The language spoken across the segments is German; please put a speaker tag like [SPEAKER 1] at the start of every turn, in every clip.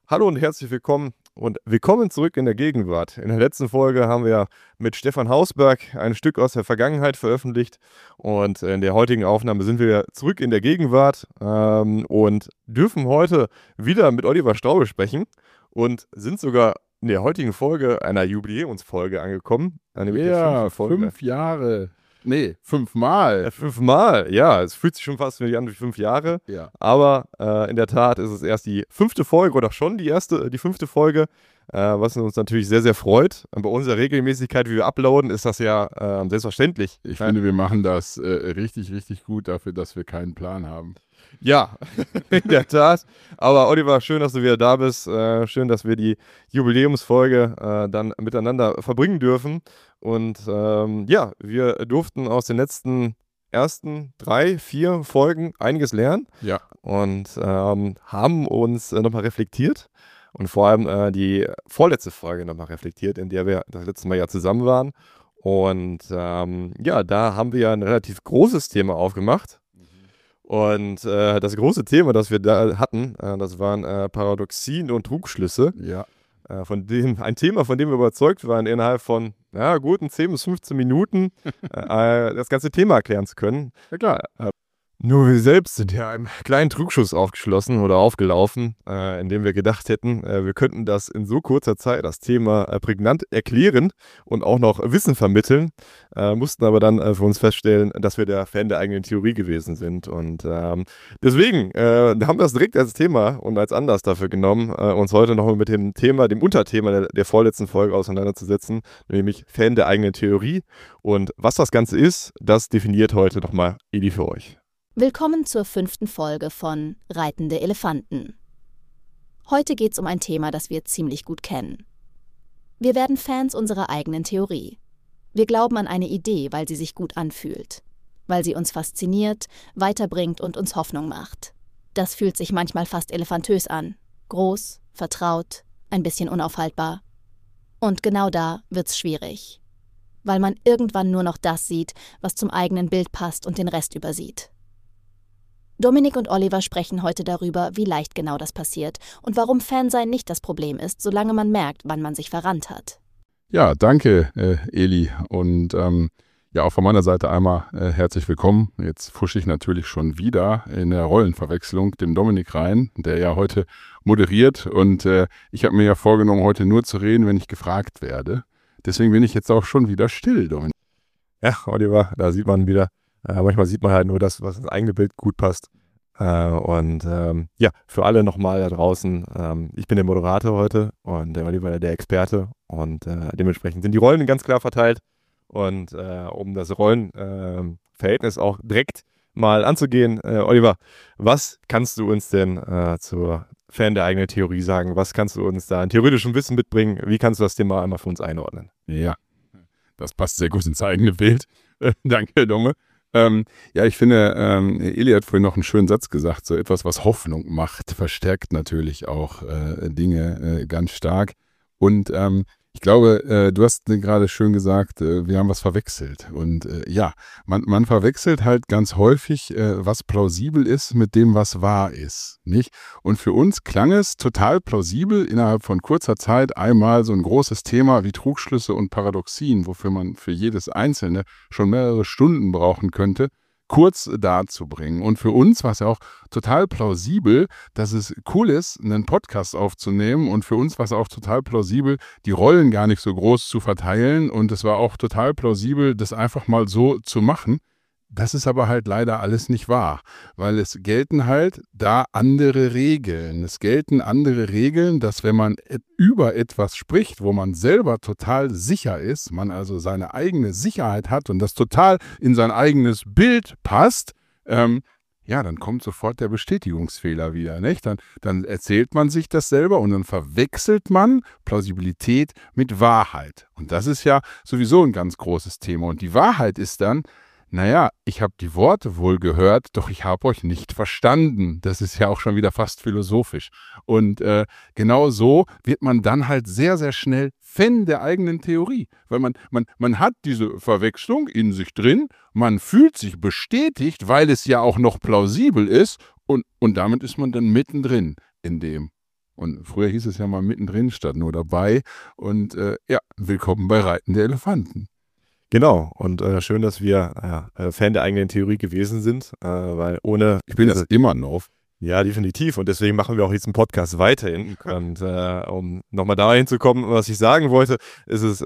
[SPEAKER 1] Hallo und herzlich willkommen und willkommen zurück in der Gegenwart. In der letzten Folge haben wir mit Stefan Hausberg ein Stück aus der Vergangenheit veröffentlicht und in der heutigen Aufnahme sind wir zurück in der Gegenwart und dürfen heute wieder mit Oliver Straube sprechen und sind sogar in der heutigen Folge einer Jubiläumsfolge angekommen.
[SPEAKER 2] Ja, 5 Jahre. Nee, 5 Mal.
[SPEAKER 1] 5 Mal, ja. Es fühlt sich schon fast wie an wie 5 Jahre.
[SPEAKER 2] Ja.
[SPEAKER 1] Aber in der Tat ist es erst die 5. Folge oder schon die 5. Folge, was uns natürlich sehr, sehr freut. Bei unserer Regelmäßigkeit, wie wir uploaden, ist das ja selbstverständlich.
[SPEAKER 2] Ich finde, wir machen das richtig, richtig gut dafür, dass wir keinen Plan haben.
[SPEAKER 1] Ja, in der Tat. Aber Oliver, schön, dass du wieder da bist. Schön, dass wir die Jubiläumsfolge dann miteinander verbringen dürfen. Und ja, wir durften aus den letzten ersten 3, 4 Folgen einiges lernen.
[SPEAKER 2] Ja.
[SPEAKER 1] Und haben uns nochmal reflektiert. Und vor allem die vorletzte Folge nochmal reflektiert, in der wir das letzte Mal ja zusammen waren. Und ja, da haben wir ein relativ großes Thema aufgemacht. Und das große Thema, das wir da hatten, das waren Paradoxien und Trugschlüsse.
[SPEAKER 2] Ja.
[SPEAKER 1] Ein Thema, von dem wir überzeugt waren, innerhalb von guten 10 bis 15 Minuten das ganze Thema erklären zu können.
[SPEAKER 2] Ja, klar.
[SPEAKER 1] Nur wir selbst sind ja einem kleinen Trugschuss aufgelaufen, indem wir gedacht hätten, wir könnten das in so kurzer Zeit, das Thema prägnant erklären und auch noch Wissen vermitteln, mussten aber dann für uns feststellen, dass wir der Fan der eigenen Theorie gewesen sind. Und deswegen haben wir das direkt als Thema und als Anlass dafür genommen, uns heute nochmal mit dem Thema, dem Unterthema der vorletzten Folge auseinanderzusetzen, nämlich Fan der eigenen Theorie. Und was das Ganze ist, das definiert heute nochmal Eli für euch.
[SPEAKER 3] Willkommen zur 5. Folge von Reitende Elefanten. Heute geht es um ein Thema, das wir ziemlich gut kennen. Wir werden Fans unserer eigenen Theorie. Wir glauben an eine Idee, weil sie sich gut anfühlt, weil sie uns fasziniert, weiterbringt und uns Hoffnung macht. Das fühlt sich manchmal fast elefantös an, groß, vertraut, ein bisschen unaufhaltbar. Und genau da wird's schwierig, weil man irgendwann nur noch das sieht, was zum eigenen Bild passt und den Rest übersieht. Dominik und Oliver sprechen heute darüber, wie leicht genau das passiert und warum Fansein nicht das Problem ist, solange man merkt, wann man sich verrannt hat.
[SPEAKER 2] Ja, danke, Eli. Und ja, auch von meiner Seite einmal herzlich willkommen. Jetzt fusche ich natürlich schon wieder in der Rollenverwechslung dem Dominik rein, der ja heute moderiert. Und ich habe mir ja vorgenommen, heute nur zu reden, wenn ich gefragt werde. Deswegen bin ich jetzt auch schon wieder still, Dominik.
[SPEAKER 1] Ja, Oliver, da sieht man wieder, manchmal sieht man halt nur das, was ins eigene Bild gut passt. Und ja, für alle nochmal da draußen, ich bin der Moderator heute und der Oliver der Experte und dementsprechend sind die Rollen ganz klar verteilt. Und um das Rollenverhältnis auch direkt mal anzugehen, Oliver, was kannst du uns denn zur Fan der eigenen Theorie sagen? Was kannst du uns da an theoretischem Wissen mitbringen? Wie kannst du das Thema einmal für uns einordnen?
[SPEAKER 2] Ja, das passt sehr gut ins eigene Bild. Danke, Domme. Ja, ich finde, Eli hat vorhin noch einen schönen Satz gesagt, so etwas, was Hoffnung macht, verstärkt natürlich auch Dinge ganz stark. Und ich glaube, du hast gerade schön gesagt, wir haben was verwechselt. Und ja, man verwechselt halt ganz häufig, was plausibel ist mit dem, was wahr ist, nicht? Und für uns klang es total plausibel, innerhalb von kurzer Zeit einmal so ein großes Thema wie Trugschlüsse und Paradoxien, wofür man für jedes Einzelne schon mehrere Stunden brauchen könnte, kurz darzubringen. Und für uns war es ja auch total plausibel, dass es cool ist, einen Podcast aufzunehmen. Und für uns war es auch total plausibel, die Rollen gar nicht so groß zu verteilen. Und es war auch total plausibel, das einfach mal so zu machen. Das ist aber halt leider alles nicht wahr, weil es gelten halt da andere Regeln. Es gelten andere Regeln, dass wenn man über etwas spricht, wo man selber total sicher ist, man also seine eigene Sicherheit hat und das total in sein eigenes Bild passt, ja, dann kommt sofort der Bestätigungsfehler wieder, nicht? Dann erzählt man sich das selber und dann verwechselt man Plausibilität mit Wahrheit. Und das ist ja sowieso ein ganz großes Thema. Und die Wahrheit ist dann, naja, ich habe die Worte wohl gehört, doch ich habe euch nicht verstanden. Das ist ja auch schon wieder fast philosophisch. Und genau so wird man dann halt sehr, sehr schnell Fan der eigenen Theorie. Weil man hat diese Verwechslung in sich drin, man fühlt sich bestätigt, weil es ja auch noch plausibel ist und damit ist man dann mittendrin in dem, Und früher hieß es ja mal mittendrin statt nur dabei. Und willkommen bei Reiten der Elefanten.
[SPEAKER 1] Genau, und schön, dass wir Fan der eigenen Theorie gewesen sind, weil ohne...
[SPEAKER 2] Ich bin das immer noch.
[SPEAKER 1] Ja, definitiv. Und deswegen machen wir auch diesen Podcast weiterhin. Und um nochmal dahin zu kommen, was ich sagen wollte, ist es,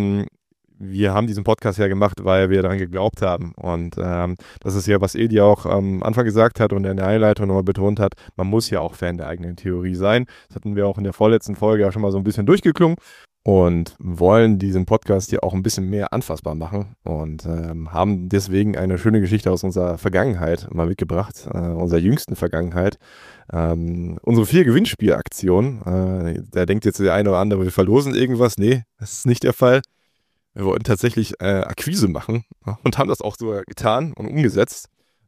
[SPEAKER 1] wir haben diesen Podcast ja gemacht, weil wir daran geglaubt haben. Und das ist ja, was Edi auch am Anfang gesagt hat und in der Einleitung nochmal betont hat, man muss ja auch Fan der eigenen Theorie sein. Das hatten wir auch in der vorletzten Folge ja schon mal so ein bisschen durchgeklungen. Und wollen diesen Podcast hier auch ein bisschen mehr anfassbar machen und haben deswegen eine schöne Geschichte aus unserer Vergangenheit mal mitgebracht, unserer jüngsten Vergangenheit. Unsere 4 Gewinnspielaktionen, da denkt jetzt der eine oder andere, wir verlosen irgendwas. Nee, das ist nicht der Fall. Wir wollten tatsächlich Akquise machen und haben das auch so getan und umgesetzt.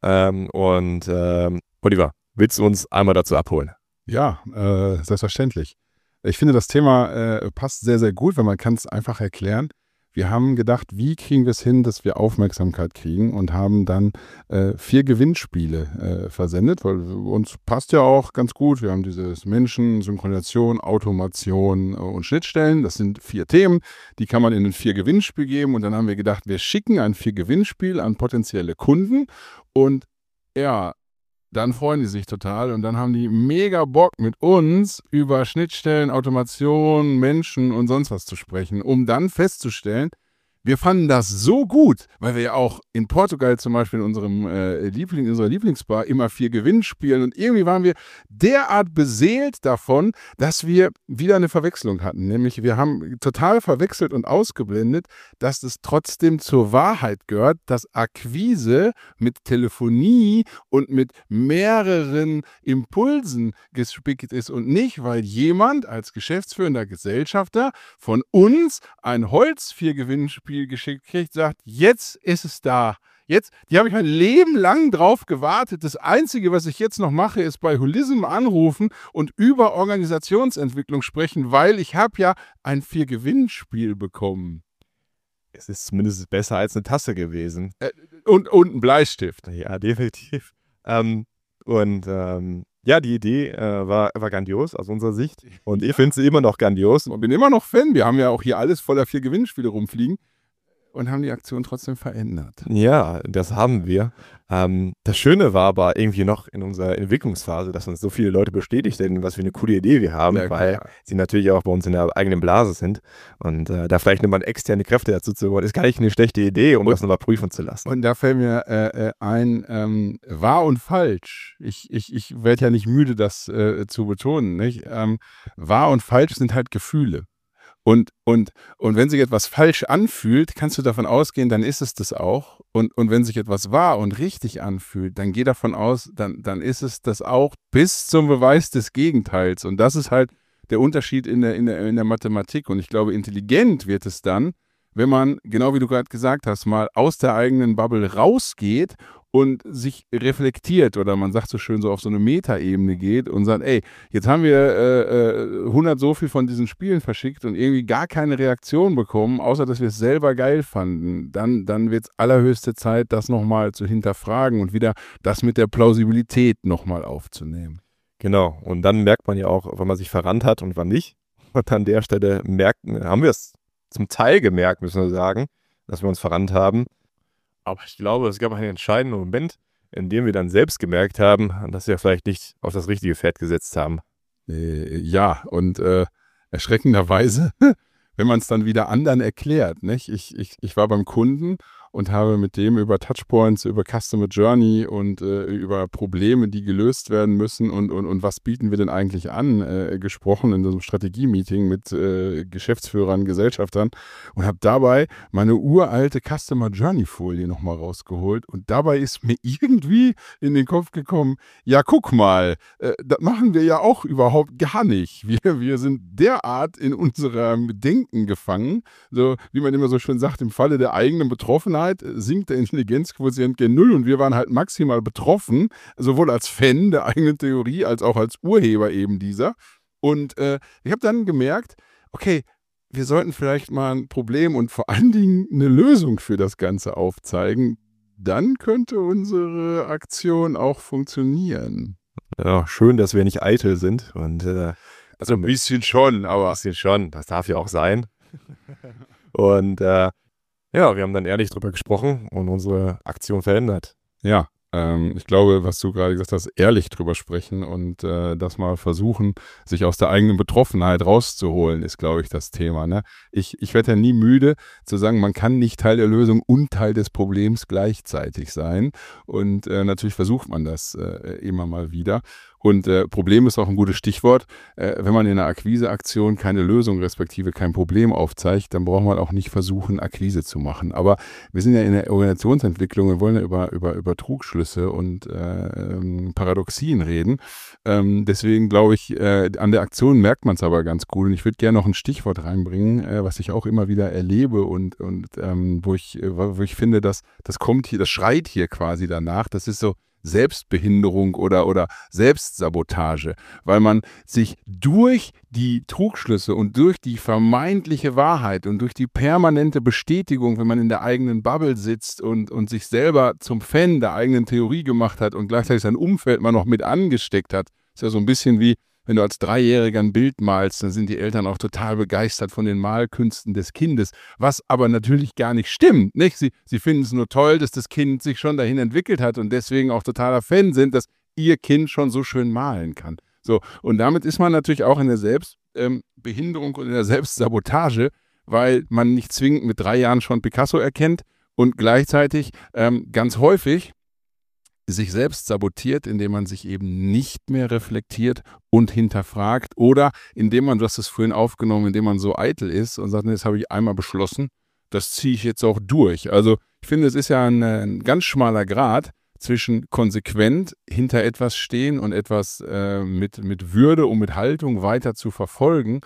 [SPEAKER 1] Oliver, willst du uns einmal dazu abholen?
[SPEAKER 2] Ja, selbstverständlich. Ich finde, das Thema passt sehr, sehr gut, weil man kann es einfach erklären. Wir haben gedacht, wie kriegen wir es hin, dass wir Aufmerksamkeit kriegen und haben dann 4 Gewinnspiele versendet, weil uns passt ja auch ganz gut. Wir haben dieses Menschen, Synchronisation, Automation und Schnittstellen. Das sind 4 Themen, die kann man in ein 4 Gewinnspiel geben. Und dann haben wir gedacht, wir schicken ein 4 Gewinnspiel an potenzielle Kunden und ja, dann freuen die sich total und dann haben die mega Bock mit uns über Schnittstellen, Automation, Menschen und sonst was zu sprechen, um dann festzustellen, wir fanden das so gut, weil wir ja auch in Portugal zum Beispiel in unserem unserer Lieblingsbar immer 4 Gewinn spielen und irgendwie waren wir derart beseelt davon, dass wir wieder eine Verwechslung hatten. Nämlich wir haben total verwechselt und ausgeblendet, dass es trotzdem zur Wahrheit gehört, dass Akquise mit Telefonie und mit mehreren Impulsen gespickt ist und nicht, weil jemand als geschäftsführender Gesellschafter von uns ein Holz-4-Gewinnspiel geschickt kriegt, sagt, jetzt ist es da. Jetzt, die habe ich mein Leben lang drauf gewartet. Das Einzige, was ich jetzt noch mache, ist bei Holism anrufen und über Organisationsentwicklung sprechen, weil ich habe ja ein 4-Gewinnspiel bekommen.
[SPEAKER 1] Es ist zumindest besser als eine Tasse gewesen.
[SPEAKER 2] Und ein Bleistift.
[SPEAKER 1] Ja, definitiv. Ja, die Idee war grandios aus unserer Sicht. Und ich finde sie immer noch grandios.
[SPEAKER 2] Und bin immer noch Fan. Wir haben ja auch hier alles voller 4 Gewinnspiele rumfliegen. Und haben die Aktion trotzdem verändert.
[SPEAKER 1] Ja, das haben wir. Das Schöne war aber irgendwie noch in unserer Entwicklungsphase, dass uns so viele Leute bestätigt hätten, was für eine coole Idee wir haben, ja, weil sie natürlich auch bei uns in der eigenen Blase sind. Und da vielleicht nochmal externe Kräfte dazu zu holen, ist gar nicht eine schlechte Idee, um das nochmal prüfen zu lassen.
[SPEAKER 2] Und da fällt mir ein, wahr und falsch. Ich werde ja nicht müde, das zu betonen. Nicht? Wahr und falsch sind halt Gefühle. Und wenn sich etwas falsch anfühlt, kannst du davon ausgehen, dann ist es das auch. Und wenn sich etwas wahr und richtig anfühlt, dann geh davon aus, dann ist es das auch bis zum Beweis des Gegenteils. Und das ist halt der Unterschied in der Mathematik. Und ich glaube, intelligent wird es dann, wenn man, genau wie du gerade gesagt hast, mal aus der eigenen Bubble rausgeht und sich reflektiert oder man sagt so schön so auf so eine Metaebene geht und sagt, ey, jetzt haben wir 100 so viel von diesen Spielen verschickt und irgendwie gar keine Reaktion bekommen, außer dass wir es selber geil fanden. Dann wird es allerhöchste Zeit, das nochmal zu hinterfragen und wieder das mit der Plausibilität nochmal aufzunehmen.
[SPEAKER 1] Genau, und dann merkt man ja auch, wann man sich verrannt hat und wann nicht. Und an der Stelle haben wir es zum Teil gemerkt, müssen wir sagen, dass wir uns verrannt haben. Aber ich glaube, es gab einen entscheidenden Moment, in dem wir dann selbst gemerkt haben, dass wir vielleicht nicht auf das richtige Pferd gesetzt haben.
[SPEAKER 2] Ja, und erschreckenderweise, wenn man es dann wieder anderen erklärt, nicht? Ich war beim Kunden und habe mit dem über Touchpoints, über Customer Journey und über Probleme, die gelöst werden müssen und was bieten wir denn eigentlich an, gesprochen in so einem Strategie-Meeting mit Geschäftsführern, Gesellschaftern und habe dabei meine uralte Customer Journey-Folie nochmal rausgeholt und dabei ist mir irgendwie in den Kopf gekommen, ja guck mal, das machen wir ja auch überhaupt gar nicht. Wir sind derart in unserem Denken gefangen, so wie man immer so schön sagt, im Falle der eigenen Betroffenheit sinkt der Intelligenzquotient gen Null und wir waren halt maximal betroffen, sowohl als Fan der eigenen Theorie als auch als Urheber eben dieser. Und ich habe dann gemerkt, okay, wir sollten vielleicht mal ein Problem und vor allen Dingen eine Lösung für das Ganze aufzeigen. Dann könnte unsere Aktion auch funktionieren.
[SPEAKER 1] Ja, schön, dass wir nicht eitel sind und
[SPEAKER 2] Also ein bisschen schon, aber...
[SPEAKER 1] Das darf ja auch sein. Und ja, wir haben dann ehrlich drüber gesprochen und unsere Aktion verändert.
[SPEAKER 2] Ja, ich glaube, was du gerade gesagt hast, ehrlich drüber sprechen und das mal versuchen, sich aus der eigenen Betroffenheit rauszuholen, ist, glaube ich, das Thema. Ne? Ich werde ja nie müde zu sagen, man kann nicht Teil der Lösung und Teil des Problems gleichzeitig sein. Und natürlich versucht man das immer mal wieder. Und Problem ist auch ein gutes Stichwort. Wenn man in einer Akquiseaktion keine Lösung respektive kein Problem aufzeigt, dann braucht man auch nicht versuchen, Akquise zu machen. Aber wir sind ja in der Organisationsentwicklung, wir wollen ja über Trugschlüsse und Paradoxien reden. Deswegen glaube ich, an der Aktion merkt man es aber ganz gut. Und ich würde gerne noch ein Stichwort reinbringen, was ich auch immer wieder erlebe und wo ich finde, das kommt hier, das schreit hier quasi danach. Das ist so Selbstbehinderung oder Selbstsabotage, weil man sich durch die Trugschlüsse und durch die vermeintliche Wahrheit und durch die permanente Bestätigung, wenn man in der eigenen Bubble sitzt und sich selber zum Fan der eigenen Theorie gemacht hat und gleichzeitig sein Umfeld mal noch mit angesteckt hat, ist ja so ein bisschen wie, wenn du als Dreijähriger ein Bild malst, dann sind die Eltern auch total begeistert von den Malkünsten des Kindes, was aber natürlich gar nicht stimmt. Nicht? Sie finden es nur toll, dass das Kind sich schon dahin entwickelt hat und deswegen auch totaler Fan sind, dass ihr Kind schon so schön malen kann. So, und damit ist man natürlich auch in der Selbstbehinderung und in der Selbstsabotage, weil man nicht zwingend mit 3 Jahren schon Picasso erkennt und gleichzeitig ganz häufig sich selbst sabotiert, indem man sich eben nicht mehr reflektiert und hinterfragt oder indem man, du hast es vorhin aufgenommen, indem man so eitel ist und sagt, das habe ich einmal beschlossen, das ziehe ich jetzt auch durch. Also ich finde, es ist ja ein ganz schmaler Grat zwischen konsequent hinter etwas stehen und etwas mit Würde und mit Haltung weiter zu verfolgen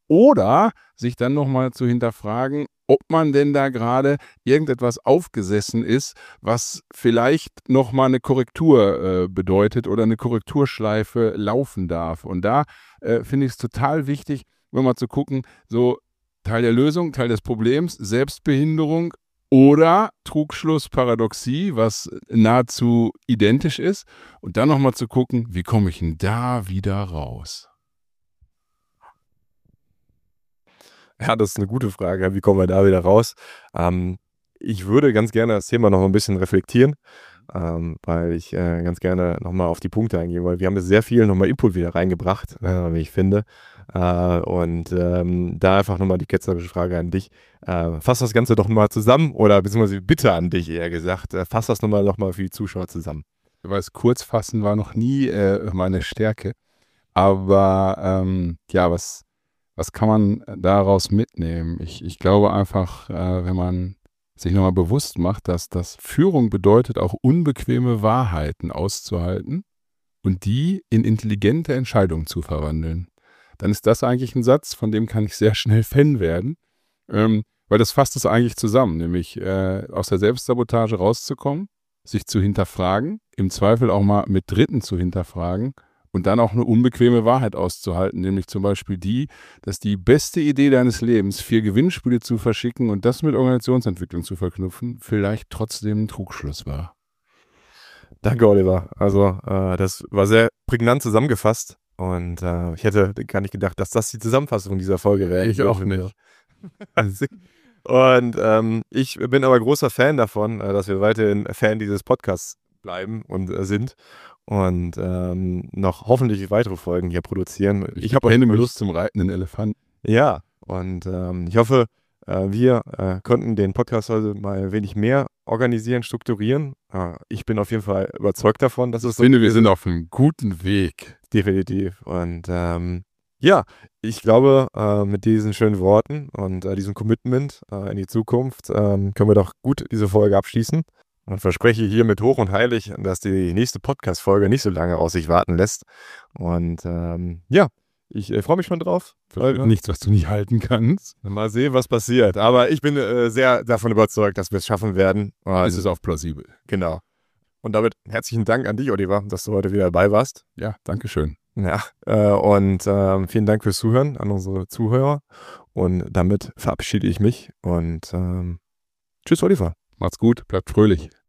[SPEAKER 2] oder sich dann nochmal zu hinterfragen, ob man denn da gerade irgendetwas aufgesessen ist, was vielleicht nochmal eine Korrektur bedeutet oder eine Korrekturschleife laufen darf. Und da finde ich es total wichtig, wenn mal zu gucken, so Teil der Lösung, Teil des Problems, Selbstbehinderung oder Trugschluss, Paradoxie, was nahezu identisch ist. Und dann nochmal zu gucken, wie komme ich denn da wieder raus?
[SPEAKER 1] Ja, das ist eine gute Frage. Wie kommen wir da wieder raus? Ich würde ganz gerne das Thema noch ein bisschen reflektieren, weil ich ganz gerne nochmal auf die Punkte eingehe, weil wir haben jetzt sehr viel nochmal Input wieder reingebracht, wie ich finde. Und da einfach nochmal die ketzerische Frage an dich. Fass das Ganze doch mal zusammen oder beziehungsweise Bitte an dich eher gesagt. Fass das nochmal für die Zuschauer zusammen.
[SPEAKER 2] Weil das Kurzfassen war noch nie meine Stärke. Aber ja, was kann man daraus mitnehmen? Ich glaube einfach, wenn man sich nochmal bewusst macht, dass das Führung bedeutet, auch unbequeme Wahrheiten auszuhalten und die in intelligente Entscheidungen zu verwandeln, dann ist das eigentlich ein Satz, von dem kann ich sehr schnell Fan werden, weil das fasst es eigentlich zusammen, nämlich aus der Selbstsabotage rauszukommen, sich zu hinterfragen, im Zweifel auch mal mit Dritten zu hinterfragen und dann auch eine unbequeme Wahrheit auszuhalten, nämlich zum Beispiel die, dass die beste Idee deines Lebens, 4 Gewinnspiele zu verschicken und das mit Organisationsentwicklung zu verknüpfen, vielleicht trotzdem ein Trugschluss war.
[SPEAKER 1] Danke, Oliver. Also das war sehr prägnant zusammengefasst und ich hätte gar nicht gedacht, dass das die Zusammenfassung dieser Folge wäre.
[SPEAKER 2] Ich auch nicht.
[SPEAKER 1] Und ich bin aber großer Fan davon, dass wir weiterhin Fan dieses Podcasts bleiben und sind. Und noch hoffentlich weitere Folgen hier produzieren.
[SPEAKER 2] Ich habe auch Hände mit Lust zum reitenden Elefanten.
[SPEAKER 1] Ja, und ich hoffe, wir konnten den Podcast heute mal ein wenig mehr organisieren, strukturieren. Ich bin auf jeden Fall überzeugt davon, dass es so ist.
[SPEAKER 2] Ich finde, wir sind auf einem guten Weg.
[SPEAKER 1] Definitiv. Und ja, ich glaube, mit diesen schönen Worten und diesem Commitment in die Zukunft können wir doch gut diese Folge abschließen. Und verspreche hiermit hoch und heilig, dass die nächste Podcast-Folge nicht so lange auf sich warten lässt. Und ja, ich freue mich schon drauf.
[SPEAKER 2] Nichts, was du nicht halten kannst.
[SPEAKER 1] Mal sehen, was passiert. Aber ich bin sehr davon überzeugt, dass wir es schaffen werden.
[SPEAKER 2] Es ist auch plausibel.
[SPEAKER 1] Genau. Und damit herzlichen Dank an dich, Oliver, dass du heute wieder dabei warst.
[SPEAKER 2] Ja, danke schön.
[SPEAKER 1] Ja, und vielen Dank fürs Zuhören an unsere Zuhörer. Und damit verabschiede ich mich und tschüss, Oliver.
[SPEAKER 2] Macht's gut, bleibt fröhlich.